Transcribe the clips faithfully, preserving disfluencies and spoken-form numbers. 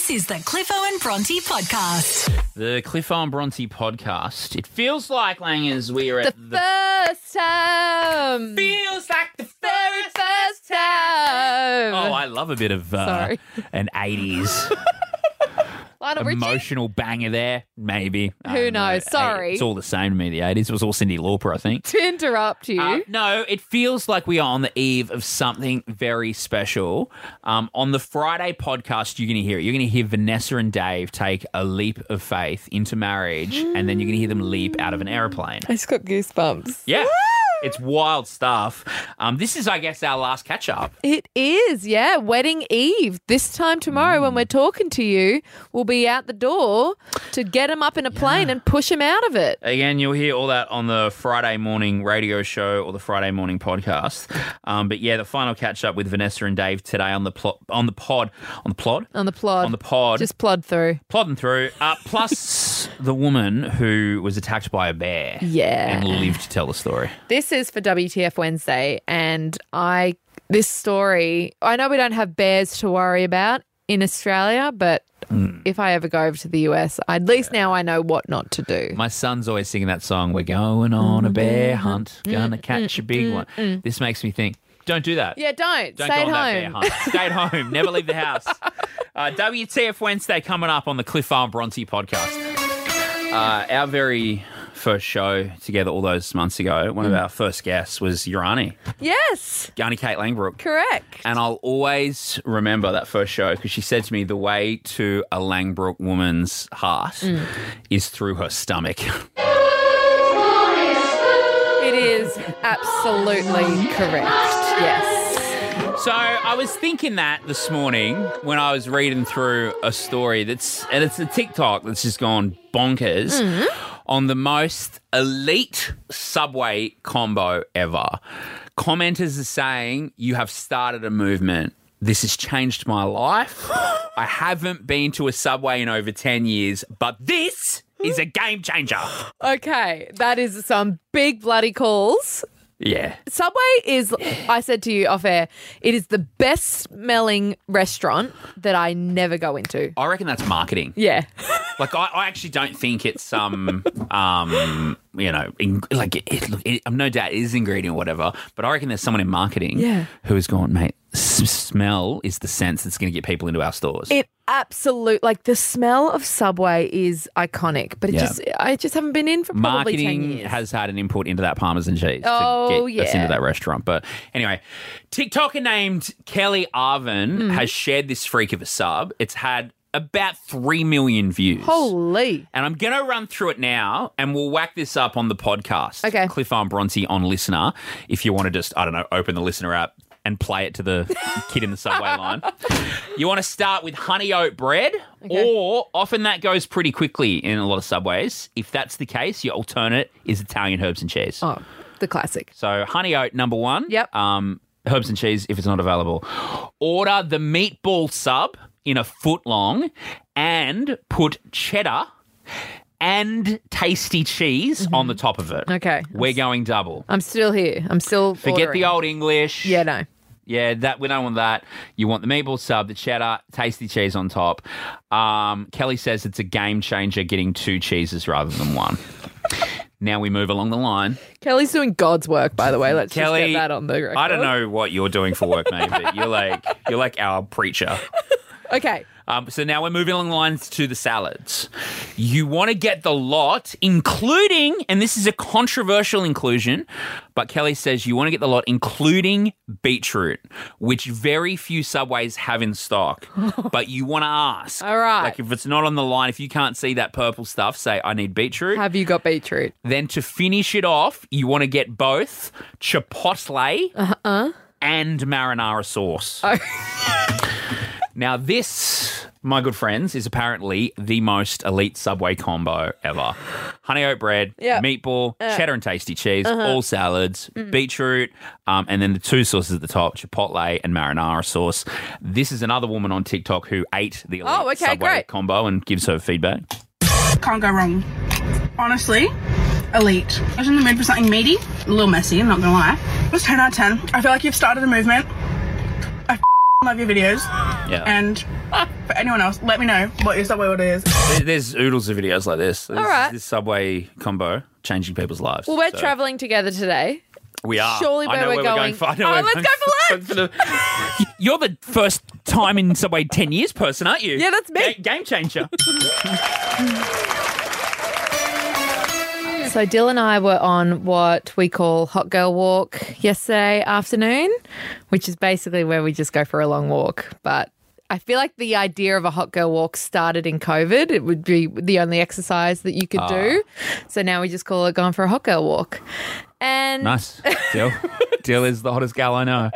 This is the Cliffo and Bronte podcast. The Cliffo and Bronte podcast. It feels like, Langers, we are at The, the... first time. Feels like the Very first time. Oh, I love a bit of uh, Sorry. an eighties Lionel Richie? emotional banger there, maybe. I Who don't know. knows? Sorry. It's all the same to me, the eighties. It was all Cyndi Lauper, I think. To interrupt you. Uh, no, it feels like we are on the eve of something very special. Um, on the Friday podcast, you're going to hear it. You're going to hear Vanessa and Dave take a leap of faith into marriage, and then you're going to hear them leap out of an aeroplane. I just got goosebumps. Yeah. It's wild stuff. Um, this is, I guess, our last catch-up. It is, yeah. Wedding Eve. This time tomorrow when we're talking to you, we'll be out the door to get him up in a plane and push him out of it. Again, you'll hear all that on the Friday morning radio show or the Friday morning podcast. Um, but, yeah, the final catch-up with Vanessa and Dave today on the pl- on the pod. On the plod? On the plod. On the pod. Just plod through. Plodding through. Uh, plus the woman who was attacked by a bear. Yeah. And lived to tell the story. This is for W T F Wednesday, and I this story, I know we don't have bears to worry about in Australia, but mm. if I ever go over to the U S, at least yeah. now I know what not to do. My son's always singing that song, we're going on a bear hunt, gonna catch a big one. This makes me think, don't do that. Yeah, don't. Don't Stay go at on home. that bear hunt. Stay at home. Never leave the house. Uh, W T F Wednesday coming up on the Cliffo and Bronte podcast. Uh, our very first show together all those months ago, one mm. of our first guests was Urani. Yes. Yarni Kate Langbrook. Correct. And I'll always remember that first show because she said to me, the way to a Langbrook woman's heart mm. is through her stomach. It is absolutely correct, yes. So I was thinking that this morning when I was reading through a story that's, and it's a TikTok that's just gone bonkers mm-hmm. on the most elite Subway combo ever. Commenters are saying, you have started a movement. This has changed my life. I haven't been to a Subway in over ten years, but this is a game changer. Okay, that is some big bloody calls. Yeah. Subway is, I said to you off air, it is the best smelling restaurant that I never go into. I reckon that's marketing. Yeah. Like, I, I actually don't think it's some, um, you know, in, like, it, look, it, I'm no doubt it is ingredient or whatever, but I reckon there's someone in marketing yeah. who has gone, mate, s- smell is the sense that's going to get people into our stores. It absolute, like, the smell of Subway is iconic, but it yeah. just, I just haven't been in for probably marketing ten years. Has had an input into that Parmesan cheese oh, to get yeah. us into that restaurant. But anyway, TikToker named Kelly Arvin mm. has shared this freak of a sub. It's had about three million views. Holy. And I'm going to run through it now and we'll whack this up on the podcast. Okay. Cliffo and Bronte on Listener. If you want to just, I don't know, open the Listener app and play it to the kid in the Subway line. You want to start with honey oat bread okay. or often that goes pretty quickly in a lot of Subways. If that's the case, your alternate is Italian herbs and cheese. Oh, the classic. So honey oat, number one. Yep. Um, herbs and cheese if it's not available. Order the meatball sub in a foot long and put cheddar and tasty cheese mm-hmm. on the top of it. Okay. We're going double. I'm still here. I'm still Forget ordering. the old English. Yeah, no. Yeah, that we don't want that. You want the meatball sub, the cheddar, tasty cheese on top. Um, Kelly says it's a game changer getting two cheeses rather than one. Now we move along the line. Kelly's doing God's work, by the way. Let's Kelly, just get that on the record. I don't know what you're doing for work, mate, but you're like you're like our preacher. Okay. Um, so now we're moving along the lines to the salads. You want to get the lot, including, and this is a controversial inclusion, but Kelly says you want to get the lot, including beetroot, which very few Subways have in stock. But you want to ask. All right. Like if it's not on the line, if you can't see that purple stuff, say, I need beetroot. Have you got beetroot? Then to finish it off, you want to get both Chipotle uh-uh. and marinara sauce. Oh. Now, this, my good friends, is apparently the most elite Subway combo ever. Honey oat bread, yep. meatball, uh, cheddar and tasty cheese, uh-huh. all salads, mm. beetroot, um, and then the two sauces at the top, Chipotle and marinara sauce. This is another woman on TikTok who ate the elite oh, okay, Subway great. combo and gives her feedback. Can't go wrong. Honestly, elite. I was in the mood for something meaty, a little messy, I'm not going to lie. It was ten out of ten. I feel like you've started a movement. I love your videos. Yeah. And for anyone else, let me know what your Subway order is. There- There's oodles of videos like this. There's All right. This Subway combo changing people's lives. Well, we're So, travelling together today. We are. surely I where know we're where going- for. I know Oh, where let's we're go for going for the- You're the first time in Subway ten years person, aren't you? Yeah, that's me. Ga- game changer. So Dill and I were on what we call Hot Girl Walk yesterday afternoon, which is basically where we just go for a long walk. But I feel like the idea of a Hot Girl Walk started in COVID. It would be the only exercise that you could Ah. do. So now we just call it going for a Hot Girl Walk. And Nice. Dill. Dill is the hottest gal I know.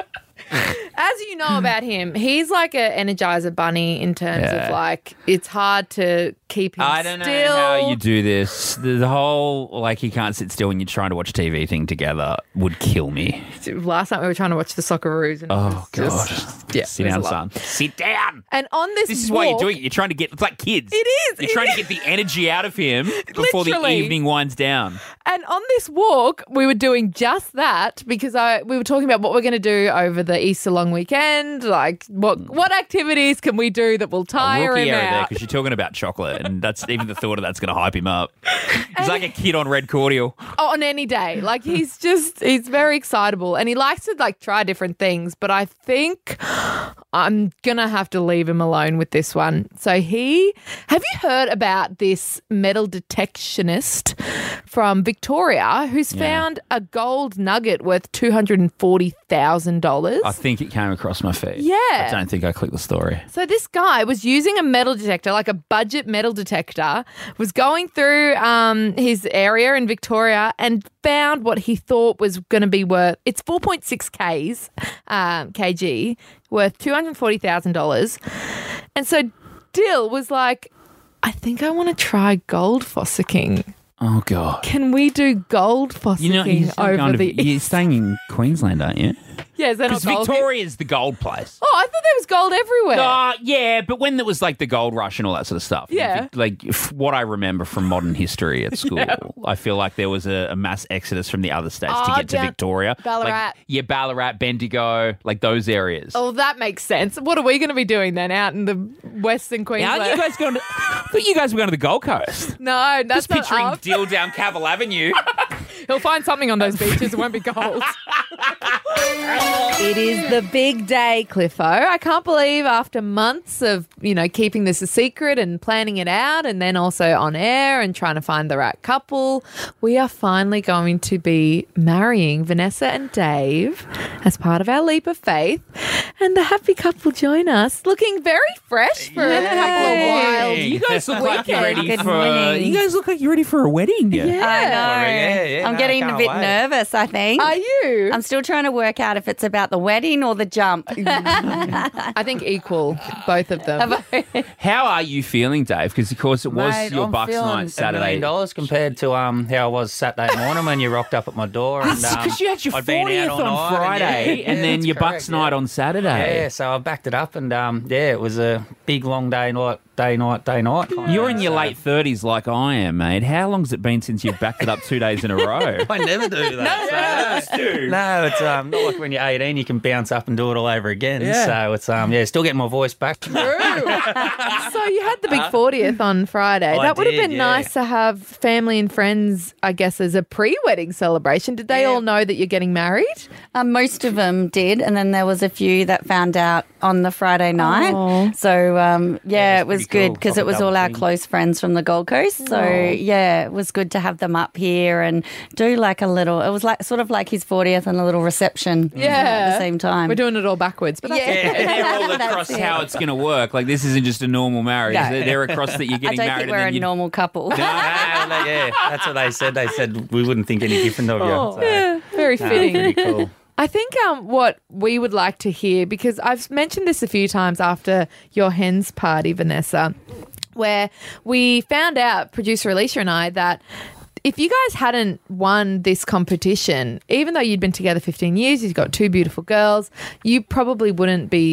as you know about him, he's like an Energizer bunny in terms Yeah. of like, it's hard to keep him I don't know still. how you do this. The, the whole, like, he can't sit still when you're trying to watch T V thing together would kill me. Last night we were trying to watch the Socceroos. And it Oh, was God. just- yeah, Sit it was down, a lot. son. Sit down. And on this This is why you're walk- doing it. You're trying to get, it's like kids. It is. You're It trying is. to get the energy out of him before the Literally. evening winds down. And on this walk, we were doing just that because I we were talking about what we're going to do over the Easter long weekend. Like, what what activities can we do that will tire Rookie him error there out? because you're talking about chocolate, and that's even the thought of that's going to hype him up. He's like a kid on red cordial. Oh, on any day. Like, he's just, he's very excitable and he likes to, like, try different things. But I think I'm going to have to leave him alone with this one. So he, have you heard about this metal detectionist from Victoria who's Yeah. found a gold nugget worth two hundred forty thousand dollars? I think it came across my feed. Yeah. I don't think I clicked the story. So this guy was using a metal detector, like a budget metal detector, was going through um, his area in Victoria and found what he thought was going to be worth. It's four point six Ks, um, kg, worth two hundred forty thousand dollars. And so Dill was like, I think I want to try gold fossicking. Oh, God. Can we do gold fossicking You know, you're, over kind of, the... you're staying in Queensland, aren't you? Yeah, is that not Because gold? Victoria's the gold place. Oh, I thought there was gold everywhere. Uh, yeah, but when there was like the gold rush and all that sort of stuff. Yeah. Like f- what I remember from modern history at school, I feel like there was a, a mass exodus from the other states to Oh, get to down Victoria. Ballarat. Like, yeah, Ballarat, Bendigo, like those areas. Oh, that makes sense. What are we going to be doing then out in the Western Now, Queensland? aren't you guys going to, I thought you guys were going to the Gold Coast. no, that's Just not picturing up. Dill down Cavill Avenue. He'll find something on those beaches. It won't be gold. It is the big day, Cliffo. I can't believe after months of, you know, keeping this a secret and planning it out and then also on air and trying to find the right couple, we are finally going to be marrying Vanessa and Dave as part of our leap of faith. And the happy couple join us looking very fresh for a couple of wild. You guys look like you're Weekend. ready Good for. morning. You guys look like you're ready for a wedding. Yeah. I know. Yeah, yeah, I'm no, getting a can't bit wait. nervous, I think. Are you? I'm still trying to work out if it's about the wedding or the jump. I think equal, both of them. How are you feeling, Dave? Because of course it was Mate, your I'm Bucks feeling night a Saturday. million dollars compared to um how I was Saturday morning when you rocked up at my door. And, um, Because you had your I'd been out fortieth all on night Friday, yeah, and yeah, then that's your correct, Bucks yeah. night on Saturday. Yeah, so I backed it up, and um, yeah, it was a big long day, night, day, night, day, night. kind of You're thing, in your so- late thirties, like I am, mate. How long's it been since you've backed it up two days in a row? I never do that. so- No, it's um, not like when you're eighteen, you can bounce up and do it all over again. Yeah. So it's um, yeah, still getting my voice back. So you had the big fortieth on Friday. I that would have did, been yeah. nice to have family and friends, I guess, as a pre-wedding celebration. Did they Yeah. all know that you're getting married? Um, most of them did, and then there was a few that found out on the Friday night. Oh. So um, yeah, Yeah, it it's was pretty good cool. because Proper it was all double our team. close friends from the Gold Coast. So Oh. yeah, it was good to have them up here and do like a little. It was like sort of like his fortieth and a little reception. Yeah. at the same time. We're doing it all backwards, but that's Yeah. okay. And they're all That's across it. how it's going to work. Like, this isn't just a normal marriage. No. They're, they're across that you're I getting don't married. think we're and a then you... normal couple. No, no, yeah, that's what they said. They said we wouldn't think any different of you. Oh, So, yeah, very no, fitting. pretty cool. I think um, what we would like to hear, because I've mentioned this a few times after your hens party, Vanessa, where we found out, producer Alicia and I, that if you guys hadn't won this competition, even though you'd been together fifteen years, you've got two beautiful girls, you probably wouldn't be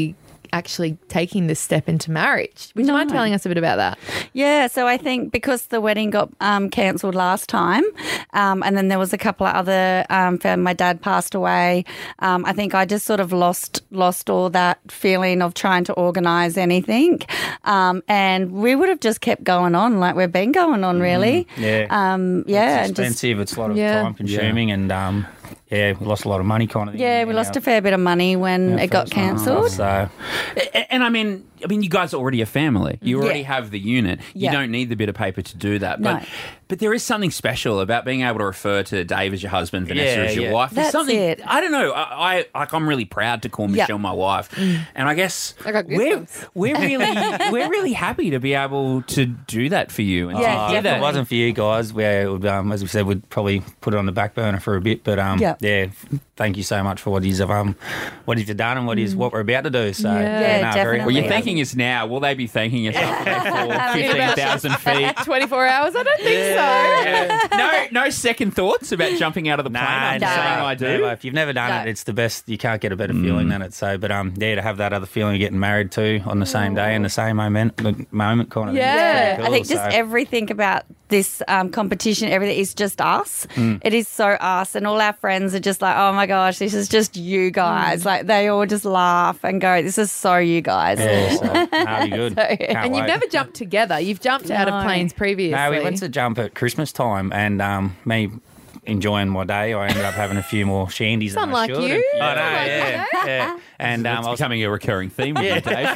actually taking this step into marriage. Would you mind No. telling us a bit about that? Yeah, so I think because the wedding got um, cancelled last time, um, and then there was a couple of other, um, fam- my dad passed away. Um, I think I just sort of lost lost all that feeling of trying to organise anything, um, and we would have just kept going on like we've been going on, really. Yeah. Um, yeah, It's and just expensive. It's a lot of Yeah. time consuming, and um, yeah, we lost a lot of money kind of thing. yeah, we lost a fair bit of money when it got cancelled. So And, and I mean, I mean, you guys are already a family. You already Yeah. have the unit. You Yeah. don't need the bit of paper to do that. But No. but there is something special about being able to refer to Dave as your husband, Vanessa Yeah, as your yeah. wife. There's That's something it. I don't know. I, I like I'm really proud to call Yeah. Michelle my wife, and I guess I got we're goosebumps. we're really we're really happy to be able to do that for you. And Yeah, to hear Uh, if that. definitely. it wasn't for you guys, where it would, um, as we said, we'd probably put it on the back burner for a bit. But um, Yeah. yeah, thank you so much for what you've um, what you've done and what is what we're about to do. So Yeah. Yeah, very definitely. Well, you're Yeah. thanking us now. Will they be thanking us after fifteen thousand feet? twenty-four hours? I don't think so. No, no second thoughts about jumping out of the plane. I'm no, saying I do. no, if you've never done No. it, it's the best. You can't get a better feeling than it. So, but um, yeah, to have that other feeling of getting married too on the same day in the same moment, moment kind of. thing. Yeah. It's I pretty think cool, just so. everything about this um, competition, everything is just us. Mm. It is so us, and all our friends are just like, oh my gosh, this is just you guys. Like they all just laugh and go, this is so you guys. Yeah, so that'll be good. So- Can't And you've wait. never jumped together. You've jumped out of No. planes previously. No, we went to jump at Christmas time, and um, me enjoying my day, I ended up having a few more shandies than I Unlike should. you. And, I know, Unlike yeah, yeah. And um, It's I was, becoming a recurring theme with you, Dave.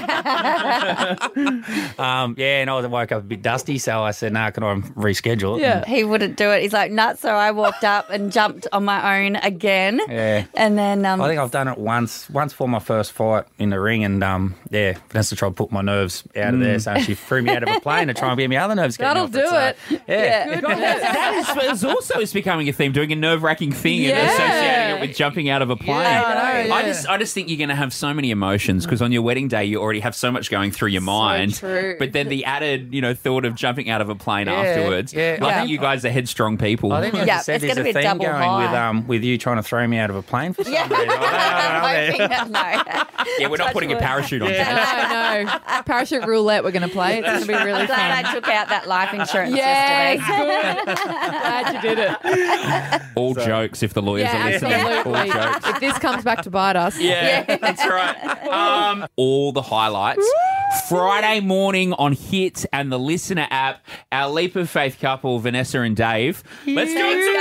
um, yeah, and I was woke up a bit dusty, so I said, "No, nah, can I reschedule it?" Yeah. He wouldn't do it. He's like, nuts. So I walked up and jumped on my own again. Yeah. And then um, I think I've done it once, once for my first fight in the ring, and um, yeah, Vanessa tried to put my nerves out of there, so she threw me out of a plane to try and get me other nerves. getting That'll off it, do so, Yeah. Good that, that is, is also is becoming a theme, doing a nerve-wracking thing Yeah. and associating it with jumping out of a plane. Yeah, I know, I yeah. just, I just think you're going to have so many emotions because on your wedding day you already have so much going through your mind. true. But then the added, you know, thought of jumping out of a plane Yeah, afterwards. yeah. I Yeah. think you guys are headstrong people. I think, like Yeah, you said, it's there's gonna a be a theme double going high. with um with you trying to throw me out of a plane for some Yeah. reason. I don't know, I don't know. no. yeah, we're not putting a parachute on. No, no. Parachute roulette we're going to play. It's going to be really I'm glad fun. I took out that life insurance Yes, yesterday. good. Glad you did it. All jokes if the lawyers Yeah, are listening. All absolutely. jokes. If this comes back to bite us. Yeah, that's right. Um, all the highlights. Friday morning on Hit and the Listener app, our leap of faith couple, Vanessa and Dave. Let's do it,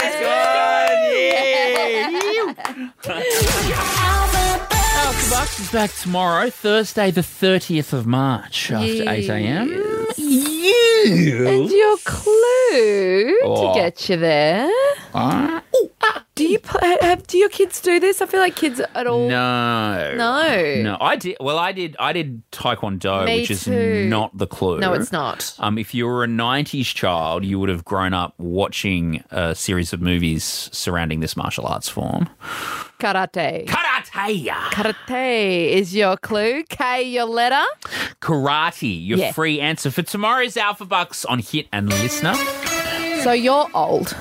Al Kabucks is back tomorrow, Thursday, the thirtieth of March, after eight a.m. And your clue Oh. to get you there. Uh, Do you play, have, do your kids do this? I feel like kids at all. no. No. No, I did. Well, I did. I did Taekwondo, Me which is too. not the clue. No, it's not. Um, if you were a nineties child, you would have grown up watching a series of movies surrounding this martial arts form. Karate. Karate. Karate is your clue. K, your letter. Karate. Your Yeah. free answer for tomorrow's Alpha Bucks on Hit and Listener. So you're old.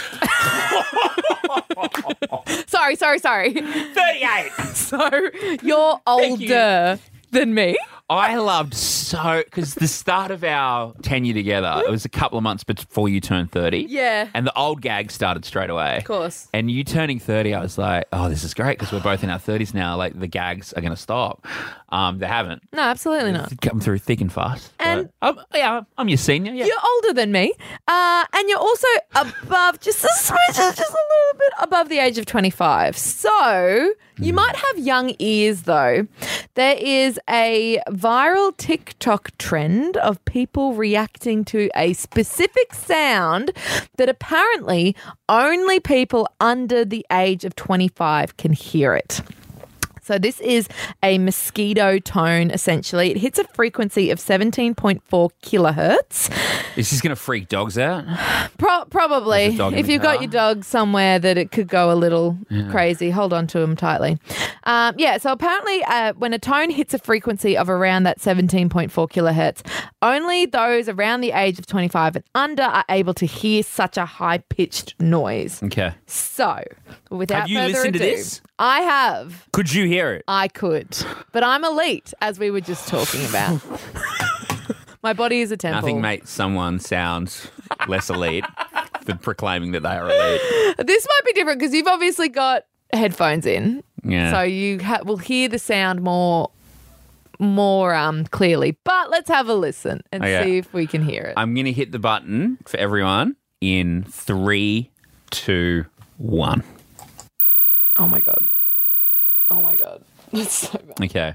sorry, sorry, sorry. thirty-eight. So you're Thank you. older than me. I loved so because the start of our tenure together, it was a couple of months before you turned thirty. Yeah. And the old gag started straight away. Of course. And you turning thirty, I was like, oh, this is great because we're both in our thirties now. Like the gags are going to stop. Um, they haven't. No, absolutely not. Come through thick and fast. And- But, um, yeah, I'm your senior. Yeah. You're older than me, uh, and you're also above, just a smidge, just a little bit above the age of twenty-five. So you might have young ears, though. There is a viral TikTok trend of people reacting to a specific sound that apparently only people under the age of twenty-five can hear it. So this is a mosquito tone, essentially. It hits a frequency of seventeen point four kilohertz. Is this going to freak dogs out? Pro- probably. There's a dog in If the you've got car. your dog somewhere that it could go a little crazy, hold on to him tightly. Um, yeah, so apparently uh, when a tone hits a frequency of around that seventeen point four kilohertz, Only those around the age of twenty-five and under are able to hear such a high-pitched noise. Okay. So, without Have you further listened to ado, this? I have. Could you hear it? I could. But I'm elite, as we were just talking about. My body is a temple. Nothing makes someone sound less elite than proclaiming that they are elite. This might be different because you've obviously got headphones in. Yeah. So you ha- will hear the sound more more um, clearly. But let's have a listen and Okay. see if we can hear it. I'm going to hit the button for everyone in three, two, one. Oh, my God. Oh, my God. That's so bad. Okay.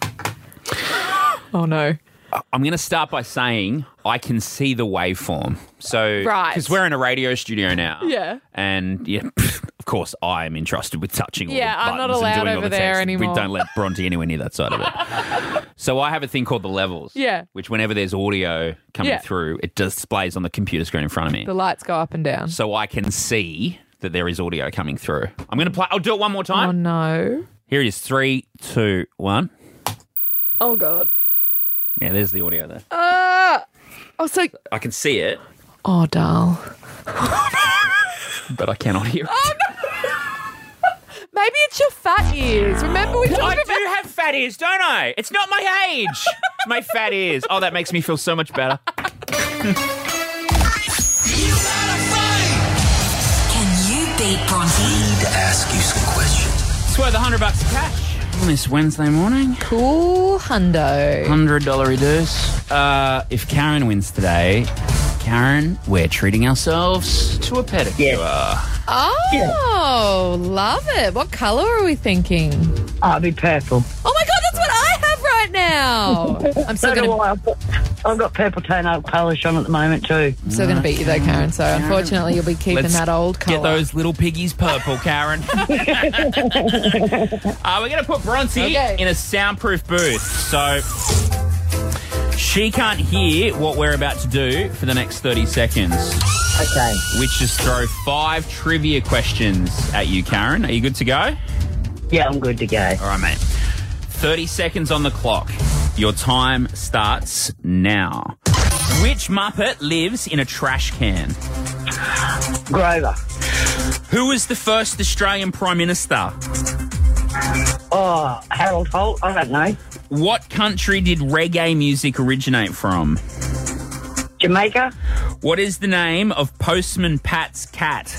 Oh, no. I'm going to start by saying I can see the waveform. So, Right. because we're in a radio studio now. Yeah. And, yeah, of course, I am entrusted with touching all Yeah, the I'm not buttons and allowed doing all over the there text. anymore. We don't let Bronte anywhere near that side of it. So I have a thing called the levels. Yeah. Which whenever there's audio coming Yeah. through, it displays on the computer screen in front of me. The lights go up and down. So I can see that there is audio coming through. I'm going to play. I'll do it one more Oh, time. no. Here it is. Three, two, one. Oh, God. Yeah, there's the audio there. Ah! Oh, so... I can see it, Oh, doll. but I cannot hear it. Oh, Maybe it's your fat ears. Remember we talked I about... do have fat ears, don't I? It's not my age. It's my fat ears. Oh, that makes me feel so much better. Can you beat Bronte? Need to ask you some questions. It's worth a hundred bucks of cash on this Wednesday morning. Cool hundo. Hundred dollar deuce. Uh, if Karen wins today, Karen, we're treating ourselves to a pedicure. Oh, love it. What colour are we thinking? Oh, it'd be purple. Oh my God, that's what I have right now. I'm still So do going to I. I've got, I've got purple toenail polish on at the moment too. still going to beat you though, Karen. So unfortunately, you'll be keeping Let's that old colour. Get those little piggies purple, Karen. uh, we're going to put Bronte Okay. in a soundproof booth. So she can't hear what we're about to do for the next thirty seconds. Okay. Which is throw five trivia questions at you, Karen. Are you good to go? Yeah, I'm good to go. All right, mate. thirty seconds on the clock. Your time starts now. Which Muppet lives in a trash can? Grover. Who was the first Australian Prime Minister? Oh, Harold Holt. I don't know. What country did reggae music originate from? Jamaica. What is the name of Postman Pat's cat?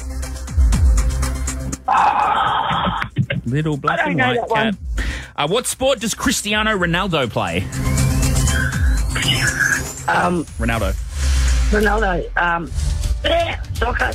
Little black I don't and know white that cat. one. Uh, what sport does Cristiano Ronaldo play? Um, Ronaldo. Ronaldo. Um, yeah, soccer.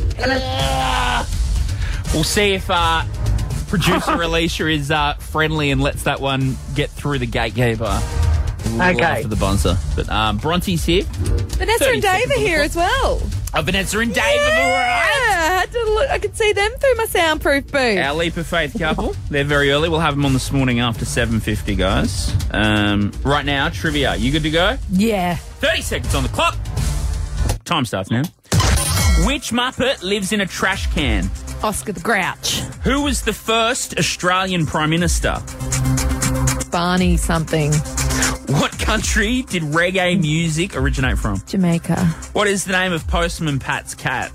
We'll see if uh, producer Alicia is uh, friendly and lets that one get through the gatekeeper. A little Okay. after the bonzer. But um, Bronte's here. Vanessa thirty and Dave seconds are on the here clock. as well. Oh, Vanessa and Dave have Yeah, arrived. I had to look. I could see them through my soundproof booth. Our Leap of Faith couple. They're very early. We'll have them on this morning after seven fifty, guys. Um, right now, trivia. You good to go? Yeah. thirty seconds on the clock. Time starts now. Which Muppet lives in a trash can? Oscar the Grouch. Who was the first Australian Prime Minister? Barney something. What country did reggae music originate from? Jamaica. What is the name of Postman Pat's cat?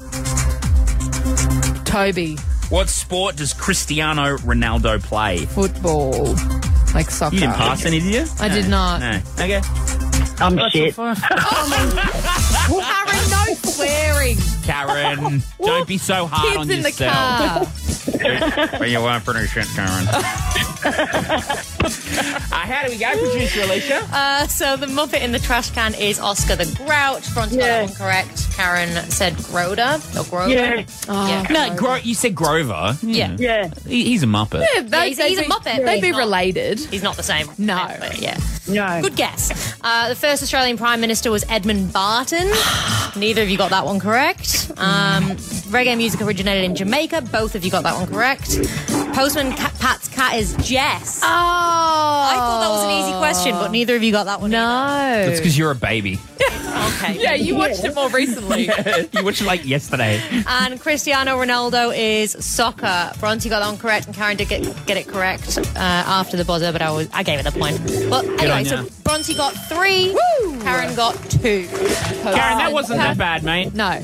Toby. What sport does Cristiano Ronaldo play? Football. Like soccer. You didn't pass any, did you? I did not. No. Okay. I'm shit. Karen, no swearing. Karen, don't be so hard on Kids in the yourself. car. Well, you weren't pretty shit, Karen. uh, how do we go, producer Alicia? Uh, so the Muppet in the trash can is Oscar the Grouch. Bronte got that one correct. Karen said Groda or Grover. Yeah. Oh. Yeah. No, Gro- you said Grover. Yeah. Yeah. He- he's a Muppet. Yeah, they, he's- he's a they'd Muppet, be- but They'd he's be not. related. He's not the same. No. But yeah. No. Good guess. Uh, the first Australian Prime Minister was Edmund Barton. Neither of you got that one correct. Um, reggae music originated in Jamaica. Both of you got that one correct. Postman Ca- Pat's cat is Jess. Oh. I thought that was an easy question, but neither of you got that one. No. That's because you're a baby. Okay. Yeah, you watched it more recently. You watched it like yesterday. And Cristiano Ronaldo is soccer. Bronte got that one correct, and Karen did get, get it correct uh, after the buzzer, but I was I gave it the point. But anyway, on so ya. Bronte got three. Woo! Karen got two. Karen, that wasn't that bad, mate. No.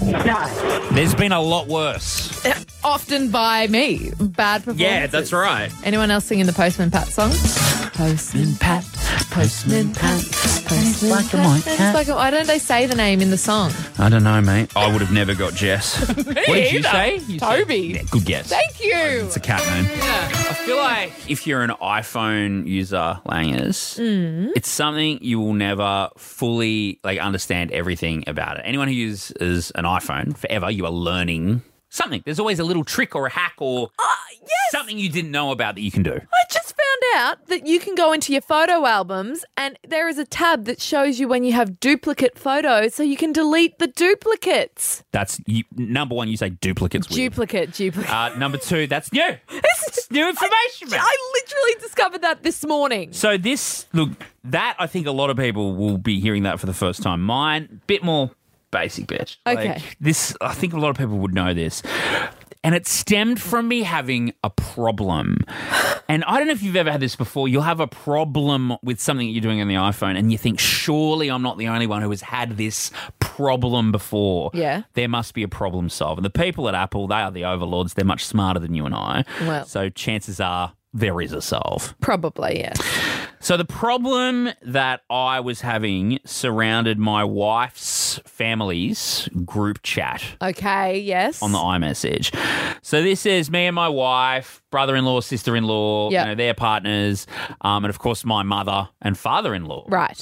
There's been a lot worse. Often by me. Bad performance. Yeah, that's right. Anyone else singing the Postman Pat song? Postman Pat, Postman Pat, Postman Black and white Pat. cat. Like, why don't they say the name in the song? I don't know, mate. I would have never got Jess. What did you either. say? You Toby. Said, yeah, good guess. Thank you. It's a cat name. I feel like if you're an iPhone user, Langers, Mm. it's something you will never fully like understand everything about it. Anyone who uses an iPhone forever, you are learning something. There's always a little trick or a hack or yes. something you didn't know about that you can do. I just found out that you can go into your photo albums and there is a tab that shows you when you have duplicate photos so you can delete the duplicates. That's you, number one. You say duplicates. weird. Duplicate, duplicate. Uh, number two, that's new. It's new information, man. I literally discovered that this morning. So this, look, that I think a lot of people will be hearing that for the first time. Mine, bit more basic, bitch. Okay. Like, this, I think a lot of people would know this. And it stemmed from me having a problem. And I don't know if you've ever had this before. You'll have a problem with something that you're doing on the iPhone and you think, surely I'm not the only one who has had this problem before. Yeah. There must be a problem solved. And the people at Apple, they are the overlords. They're much smarter than you and I. Well. So chances are there is a solve. Probably, yes. So the problem that I was having surrounded my wife's family's group chat Okay, yes. on the iMessage. So this is me and my wife, brother-in-law, sister-in-law, Yep. you know, their partners, um, and of course my mother and father-in-law. Right.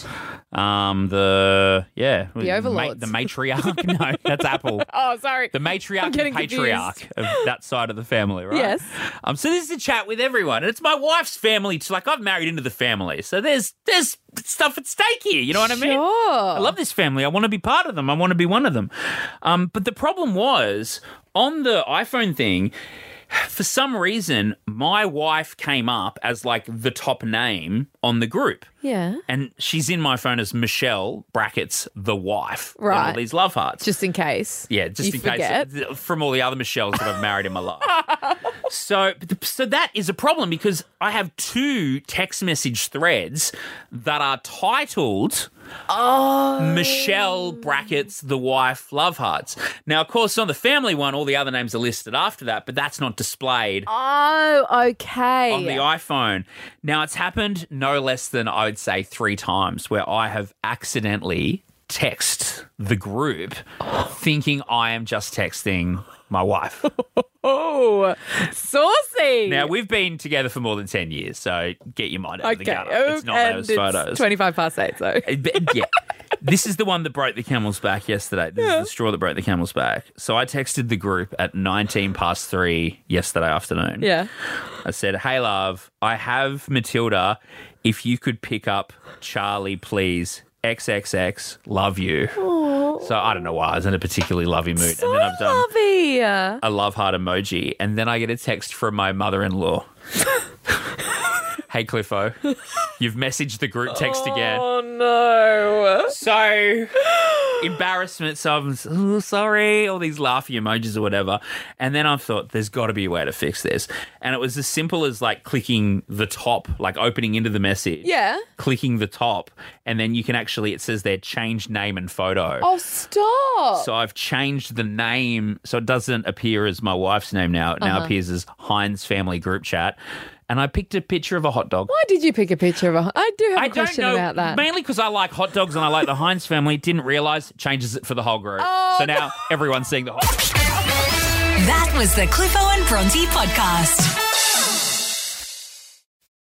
Um, the, yeah. The overlords. the matriarch. No, that's Apple. Oh, sorry. The matriarch I'm and getting patriarch of that side of the family, right? Yes. Um, so this is a chat with everyone, and it's my wife's family too. Like, I've married into the family, so there's there's stuff at stake here. You know what I mean? Sure. I love this family. I want to be part of them. I want to be one of them. Um, but the problem was on the iPhone thing. For some reason, my wife came up as like the top name on the group. Yeah. And she's in my phone as Michelle, brackets, the wife. and Right. all these love hearts. Just in case. Yeah, just you in forget. case from all the other Michelles that I've married in my life. So, so that is a problem because I have two text message threads that are titled Oh. Michelle brackets the wife love hearts. Now, of course, on the family one, all the other names are listed after that, but that's not displayed Oh, okay. on the iPhone. Now, it's happened no less than I would say three times where I have accidentally text the group thinking I am just texting my wife. Oh, saucy. Now, we've been together for more than ten years, so get your mind out of the Okay. gutter. It's not and those it's photos. twenty-five past eight, so. Uh, but, yeah. This is the one that broke the camel's back yesterday. This is the straw that broke the camel's back. So I texted the group at nineteen past three yesterday afternoon. Yeah. I said, hey, love, I have Matilda. If you could pick up Charlie, please. X X X, love you. Aww. So I don't know why. I was in a particularly lovey mood. So and then I've done lovey. a love heart emoji. And then I get a text from my mother-in-law. Hey, Cliffo, you've messaged the group text again. Oh, no. So, embarrassment. So I'm oh, sorry, all these laughy emojis or whatever. And then I thought, there's got to be a way to fix this. And it was as simple as like clicking the top, like opening into the message. Yeah. Clicking the top. And then you can actually, it says there, change name and photo. Oh, stop. So I've changed the name so it doesn't appear as my wife's name now. It now Uh-huh. appears as Heinz Family Group Chat. And I picked a picture of a hot dog. Why did you pick a picture of a... I do have a I don't question know, about that. mainly because I like hot dogs and I like the Heinz family. Didn't realise it changes it for the whole group. Oh, so now everyone's seeing the hot dog. That was the Cliffo and Bronte podcast.